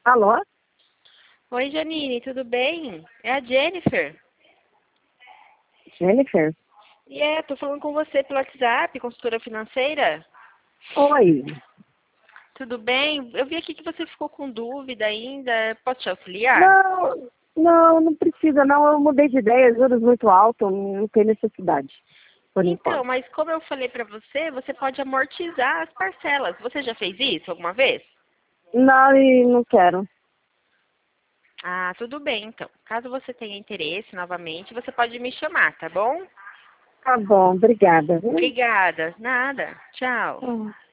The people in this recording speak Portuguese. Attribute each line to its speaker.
Speaker 1: Alô?
Speaker 2: Oi, Janine, tudo bem? É a Jennifer.
Speaker 1: Jennifer?
Speaker 2: Tô falando com você pelo WhatsApp, consultora financeira.
Speaker 1: Oi.
Speaker 2: Tudo bem? Eu vi aqui que você ficou com dúvida ainda. Posso te auxiliar?
Speaker 1: Não precisa não. Eu mudei de ideia, juros muito altos, não tem necessidade, por
Speaker 2: Então,
Speaker 1: enquanto.
Speaker 2: mas como eu falei pra você, você pode amortizar as parcelas. Você já fez isso alguma vez?
Speaker 1: Não, e não quero.
Speaker 2: Ah, tudo bem, então. Caso você tenha interesse novamente, você pode me chamar, tá bom?
Speaker 1: Tá bom, obrigada. Viu?
Speaker 2: Obrigada. Nada. Tchau.